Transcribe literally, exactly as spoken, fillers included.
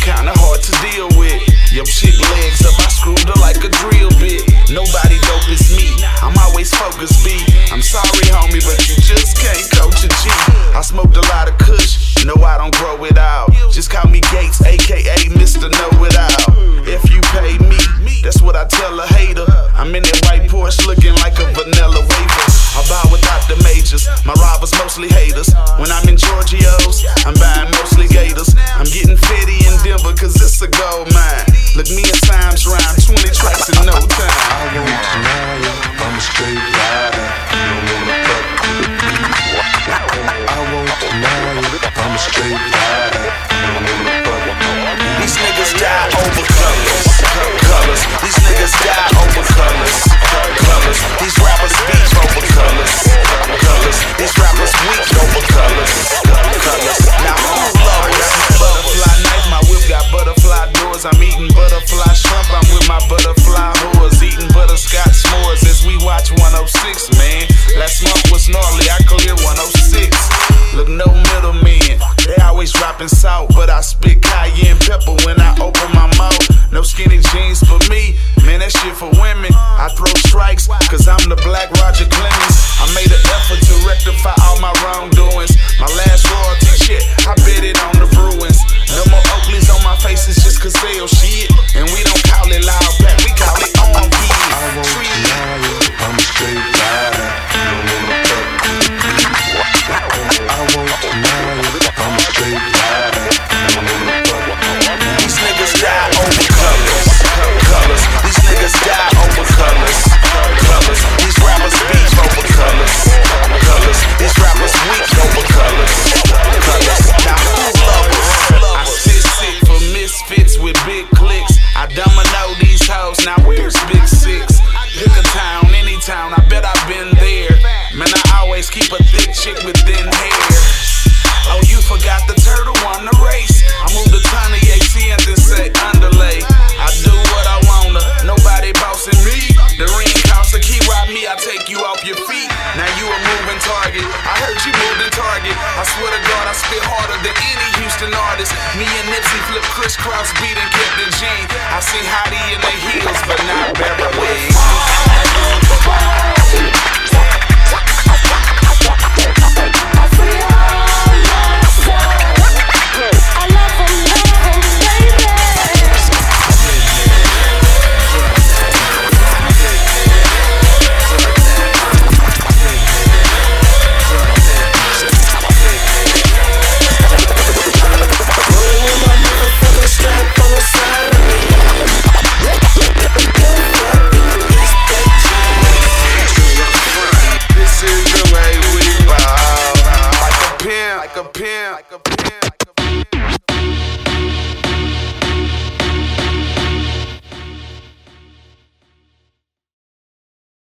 kinda hard to deal with. Yo, chick legs up, I screwed her like a drill bit. Nobody dope as me, I'm always focused, B. I'm sorry, homie, but you just can't coach a G. I smoked a lot of kush, no, I don't grow it out. Just call me Gates, aka Mister Know It All. If you pay me, that's what I tell a hater. I'm in that white Porsche looking like a vanilla wafer. I buy without the majors, my robbers mostly haters. When I'm in Giorgio's, I'm buying mostly gators. I'm getting fitty in Denver cause it's a gold mine. Look, me and Symes rhyme twenty tracks in no time. I won't deny it, I'm a straight rider. You don't wanna fuck with the beat. I won't deny it, I'm a straight rider. You don't wanna fuck with the beat. These niggas die over colors, colors. These niggas die over colors, colors. These rappers beef over colors, colors. These rappers weak over colors, colors. Now who loves butterfly knife? My whip got butterfly doors. I'm eating butterfly shrimp. I'm with my butterfly whores, eating butterscotch s'mores as we watch one oh six, man. Last month was gnarly, I clear one oh six. Look, no middlemen, they always dropping salt, but I spit cayenne pepper when I open my mouth. No skinny jeans for me, man, that shit for women. I throw strikes, cause I'm the black Roger Clemens. I made an effort to rectify all my wrongdoings. My last royalty shit, I bet it on the Bruins. No more Oakleys on my faces just cause they'll shit. And we don't call it loud back, we call it on beat. I won't deny it, I'm a straight rider. You don't wanna fuck with the beat. I won't deny it, I'm a straight rider. You don't wanna fuck with the beat. These niggas die over colors, colors. These niggas die over colors, colors. These rappers beef over colors, colors. These rappers weak over colors, colors. Now who loves? I sit sick for misfits with big clicks. I domino these hoes, now where's Big Six? Pick a town, any town, I bet I've been there. Man, I always keep a thick chick with thin hair. Oh, you forgot the turtle won the race. I moved a ton of A T and then say underlay. I do what I wanna, nobody bossing me. The ring costs a key, rob me, I take you off your feet. Now you a moving target, I heard you moved in Target. I swear to God, I spit harder than any Houston artist. Me and Nipsey flip crisscross beat and kept the G. I see Hottie in the heels, but not Beverly. Like a pimp, like a pimp.